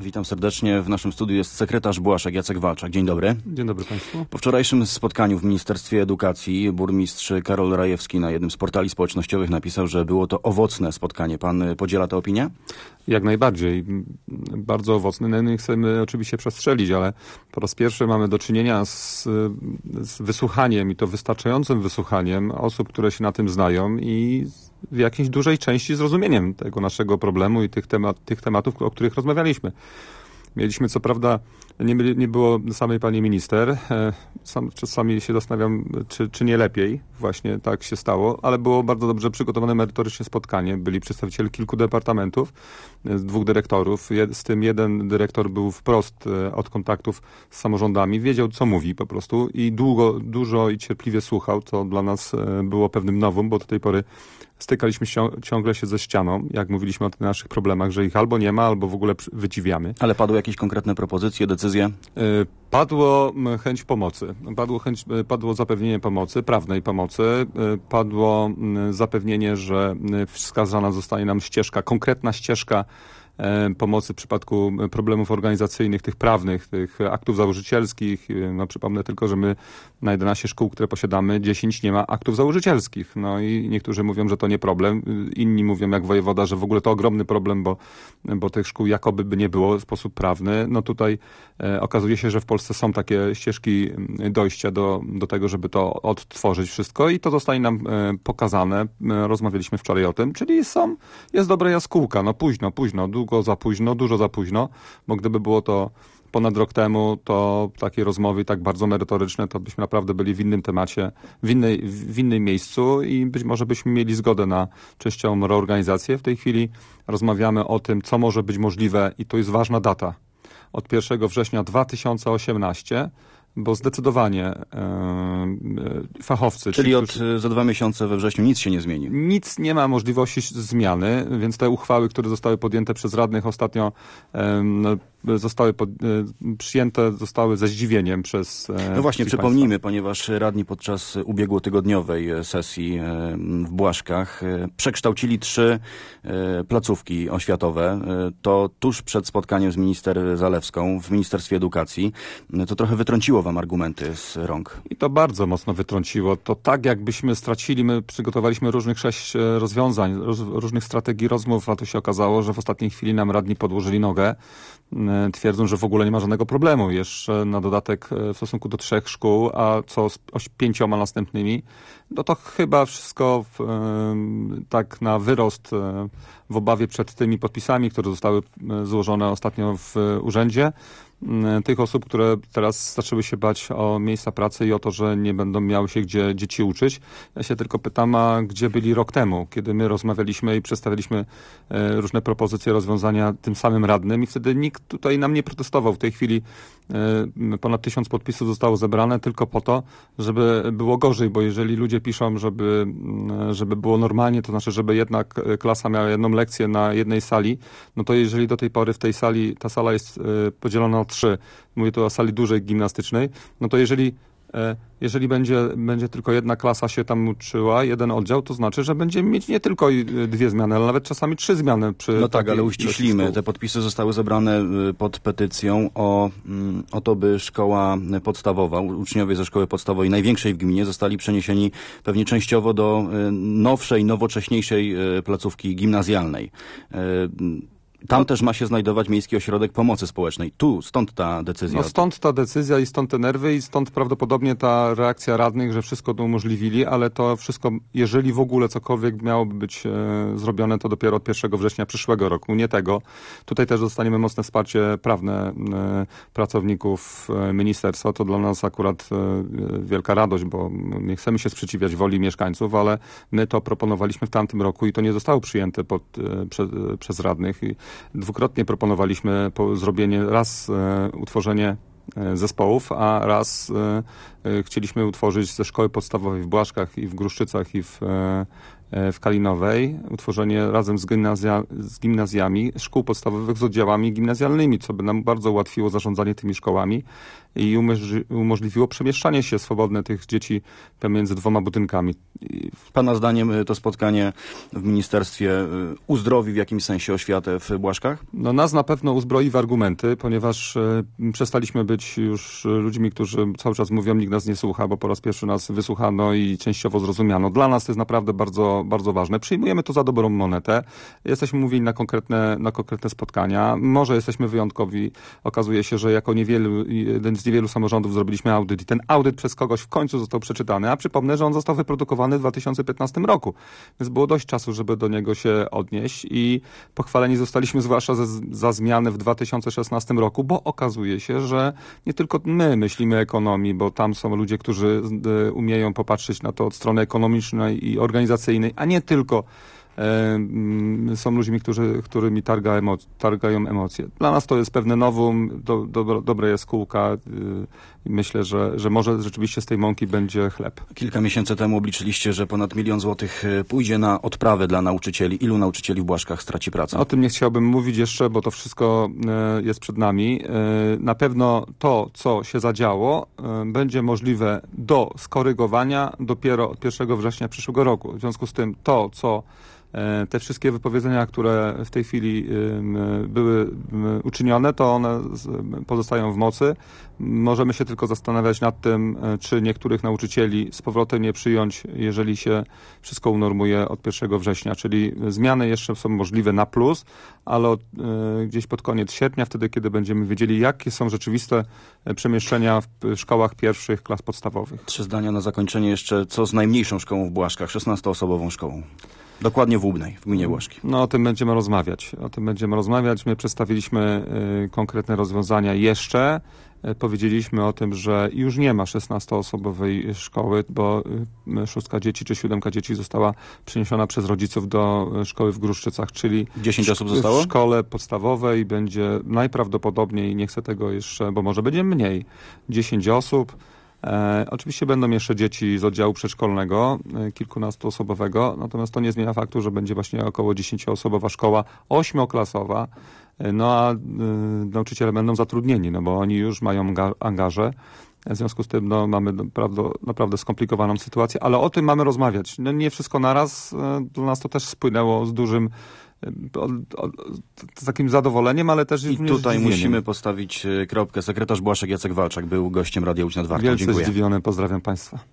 Witam serdecznie. W naszym studiu jest sekretarz Błaszek Jacek Walczak. Dzień dobry. Dzień dobry Państwu. Po wczorajszym spotkaniu w Ministerstwie Edukacji burmistrz Karol Rajewski na jednym z portali społecznościowych napisał, że było to owocne spotkanie. Pan podziela tę opinię? Jak najbardziej. Bardzo owocne. No, nie chcemy oczywiście przestrzelić, ale po raz pierwszy mamy do czynienia z wysłuchaniem i to wystarczającym wysłuchaniem osób, które się na tym znają i w jakiejś dużej części zrozumieniem tego naszego problemu i tych tematów, o których rozmawialiśmy. Mieliśmy, co prawda, nie było samej pani minister. Czasami się zastanawiam, czy nie lepiej właśnie tak się stało, ale było bardzo dobrze przygotowane merytorycznie spotkanie. Byli przedstawiciele kilku departamentów, z 2 dyrektorów. Z tym jeden dyrektor był wprost od kontaktów z samorządami. Wiedział, co mówi po prostu i dużo i cierpliwie słuchał, co dla nas było pewnym novum, bo do tej pory stykaliśmy ciągle się ze ścianą, jak mówiliśmy o tych naszych problemach, że ich albo nie ma, albo w ogóle wydziwiamy. Ale padły jakieś konkretne propozycje, decyzje? Padło chęć pomocy. Padło zapewnienie pomocy, prawnej pomocy. Padło zapewnienie, że wskazana zostanie nam konkretna ścieżka pomocy w przypadku problemów organizacyjnych, tych prawnych, tych aktów założycielskich. No, przypomnę tylko, że my na 11 szkół, które posiadamy, 10 nie ma aktów założycielskich. No i niektórzy mówią, że to nie problem. Inni mówią, jak wojewoda, że w ogóle to ogromny problem, bo tych szkół jakoby by nie było w sposób prawny. No tutaj okazuje się, że w Polsce są takie ścieżki dojścia do tego, żeby to odtworzyć wszystko i to zostanie nam pokazane. Rozmawialiśmy wczoraj o tym, czyli jest dobra jaskółka. No późno, długo za późno, dużo za późno, bo gdyby było to ponad rok temu, to takie rozmowy tak bardzo merytoryczne, to byśmy naprawdę byli w innym temacie, w innym miejscu i być może byśmy mieli zgodę na częściową reorganizację. W tej chwili rozmawiamy o tym, co może być możliwe i to jest ważna data. Od 1 września 2018, bo zdecydowanie fachowcy... Czyli za 2 miesiące we wrześniu nic się nie zmieni? Nic nie ma możliwości zmiany, więc te uchwały, które zostały podjęte przez radnych ostatnio przyjęte zostały ze zdziwieniem przez... No właśnie, przypomnijmy, ponieważ radni podczas ubiegłotygodniowej sesji w Błaszkach przekształcili 3 placówki oświatowe. To tuż przed spotkaniem z minister Zalewską w Ministerstwie Edukacji. To trochę wytrąciło wam argumenty z rąk. I to bardzo mocno wytrąciło. To tak jakbyśmy stracili, my przygotowaliśmy różnych 6 rozwiązań, różnych strategii rozmów, a to się okazało, że w ostatniej chwili nam radni podłożyli nogę, twierdząc, że w ogóle nie ma żadnego problemu. Jeszcze na dodatek w stosunku do 3 szkół, a co z 5 następnymi, no to chyba wszystko tak na wyrost w obawie przed tymi podpisami, które zostały złożone ostatnio w urzędzie. Tych osób, które teraz zaczęły się bać o miejsca pracy i o to, że nie będą miały się gdzie dzieci uczyć. Ja się tylko pytam, a gdzie byli rok temu, kiedy my rozmawialiśmy i przedstawiliśmy różne propozycje rozwiązania tym samym radnym i wtedy nikt tutaj nam nie protestował. W tej chwili ponad 1000 podpisów zostało zebrane tylko po to, żeby było gorzej, bo jeżeli ludzie piszą, żeby było normalnie, to znaczy, żeby jedna klasa miała jedną lekcję na jednej sali, no to jeżeli do tej pory w tej sali, ta sala jest podzielona na 3, mówię tu o sali dużej gimnastycznej, no to jeżeli będzie tylko jedna klasa się tam uczyła, jeden oddział, to znaczy, że będziemy mieć nie tylko 2 zmiany, ale nawet czasami 3 zmiany. No tak, ale uściślimy. Te podpisy zostały zebrane pod petycją o to, by szkoła podstawowa, uczniowie ze szkoły podstawowej, największej w gminie, zostali przeniesieni pewnie częściowo do nowszej, nowocześniejszej placówki gimnazjalnej. Tam też ma się znajdować Miejski Ośrodek Pomocy Społecznej. Stąd ta decyzja. No stąd ta decyzja i stąd te nerwy i stąd prawdopodobnie ta reakcja radnych, że wszystko to umożliwili, ale to wszystko, jeżeli w ogóle cokolwiek miałoby być zrobione, to dopiero od 1 września przyszłego roku, nie tego. Tutaj też dostaniemy mocne wsparcie prawne pracowników ministerstwa. To dla nas akurat wielka radość, bo nie chcemy się sprzeciwiać woli mieszkańców, ale my to proponowaliśmy w tamtym roku i to nie zostało przyjęte przez radnych. Dwukrotnie proponowaliśmy zrobienie utworzenie zespołów, a raz chcieliśmy utworzyć ze szkoły podstawowej w Błaszkach i w Gruszczycach w Kalinowej, utworzenie razem z gimnazjami szkół podstawowych z oddziałami gimnazjalnymi, co by nam bardzo ułatwiło zarządzanie tymi szkołami i umożliwiło przemieszczanie się swobodne tych dzieci pomiędzy dwoma budynkami. Pana zdaniem to spotkanie w ministerstwie uzdrowi w jakimś sensie oświatę w Błaszkach? No, nas na pewno uzbroi w argumenty, ponieważ przestaliśmy być już ludźmi, którzy cały czas mówią, nikt nas nie słucha, bo po raz pierwszy nas wysłuchano i częściowo zrozumiano. Dla nas to jest naprawdę bardzo, bardzo ważne. Przyjmujemy to za dobrą monetę. Jesteśmy mówieni na konkretne spotkania. Może jesteśmy wyjątkowi. Okazuje się, że jako jeden z niewielu samorządów zrobiliśmy audyt i ten audyt przez kogoś w końcu został przeczytany, a przypomnę, że on został wyprodukowany w 2015 roku. Więc było dość czasu, żeby do niego się odnieść i pochwaleni zostaliśmy zwłaszcza za zmiany w 2016 roku, bo okazuje się, że nie tylko my myślimy ekonomii, bo tam są ludzie, którzy umieją popatrzeć na to od strony ekonomicznej i organizacyjnej, a nie tylko są ludźmi, którymi targają emocje. Dla nas to jest pewne nowum, dobra jaskółka i myślę, że może rzeczywiście z tej mąki będzie chleb. Kilka miesięcy temu obliczyliście, że ponad 1 000 000 złotych pójdzie na odprawę dla nauczycieli. Ilu nauczycieli w Błaszkach straci pracę? O tym nie chciałbym mówić jeszcze, bo to wszystko jest przed nami. Na pewno to, co się zadziało, będzie możliwe do skorygowania dopiero od 1 września przyszłego roku. W związku z tym te wszystkie wypowiedzenia, które w tej chwili były uczynione, to one pozostają w mocy. Możemy się tylko zastanawiać nad tym, czy niektórych nauczycieli z powrotem nie przyjąć, jeżeli się wszystko unormuje od 1 września. Czyli zmiany jeszcze są możliwe na plus, ale gdzieś pod koniec sierpnia, wtedy kiedy będziemy wiedzieli, jakie są rzeczywiste przemieszczenia w szkołach pierwszych klas podstawowych. 3 zdania na zakończenie jeszcze. Co z najmniejszą szkołą w Błaszkach, 16-osobową szkołą? Dokładnie w Łubnej, w gminie Błaszki. No o tym będziemy rozmawiać. My przedstawiliśmy konkretne rozwiązania jeszcze. Powiedzieliśmy o tym, że już nie ma 16-osobowej szkoły, bo 6 dzieci czy 7 dzieci została przeniesiona przez rodziców do szkoły w Gruszczycach, czyli 10 osób zostało? W szkole podstawowej będzie najprawdopodobniej, nie chcę tego jeszcze, bo może będzie mniej, 10 osób. Oczywiście będą jeszcze dzieci z oddziału przedszkolnego, kilkunastoosobowego, natomiast to nie zmienia faktu, że będzie właśnie około 10-osobowa szkoła 8-klasowa, no a nauczyciele będą zatrudnieni, no bo oni już mają angaże. W związku z tym mamy naprawdę skomplikowaną sytuację, ale o tym mamy rozmawiać. No, nie wszystko naraz, dla nas to też spłynęło z dużym z takim zadowoleniem, ale też i tutaj musimy postawić kropkę. Sekretarz Błaszek Jacek Walczak był gościem Radia Łódź Nad Wartą. Wielce zdziwiony, pozdrawiam Państwa.